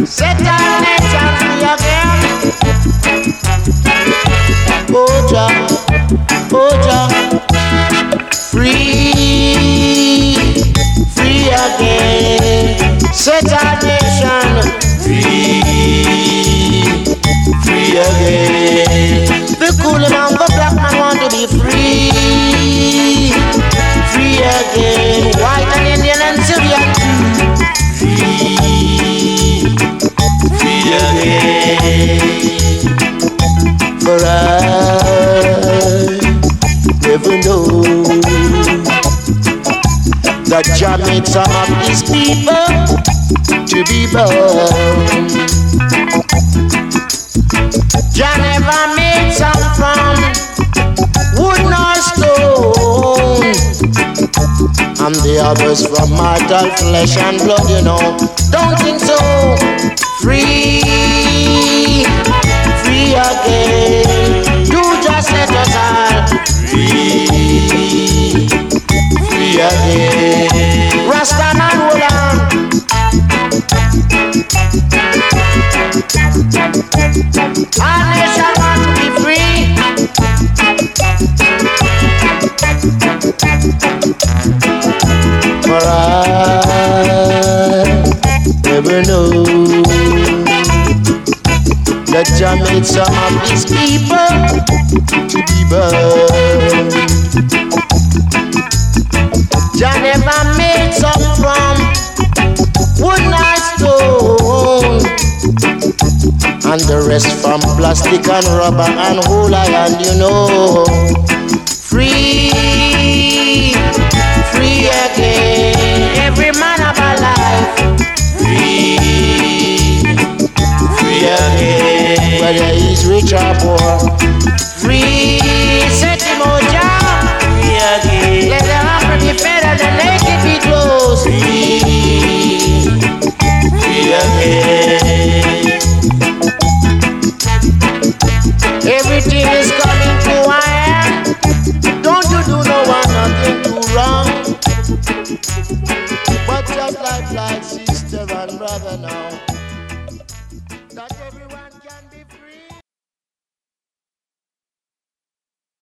Set our nation free again. Oja, Oja, free, free again. Set our nation free, free again. The cool man, the black man want to be free, free again. White and Indian and Syrian too. Free, free again. For I never know that Jah made some of these people to be born. Jah never made some from wood nor stone, and the others from mortal flesh and blood, you know. Don't think so. Free, free again. Do just let us all free, free again. Rasta and hold on. Our nation want to be free. For I never know that Jah made some of these people to be burned. Jah never made some from wood nor stone, and the rest from plastic and rubber and whole iron, you know. Free, free again. Every man of our life. Free, free again. Whether he's rich or poor. Free, set him on job. Free again. Let the hungry be fed and the naked be clothed. Free, free again. Everything is coming to an end. Don't you do no one nothing too wrong, but just like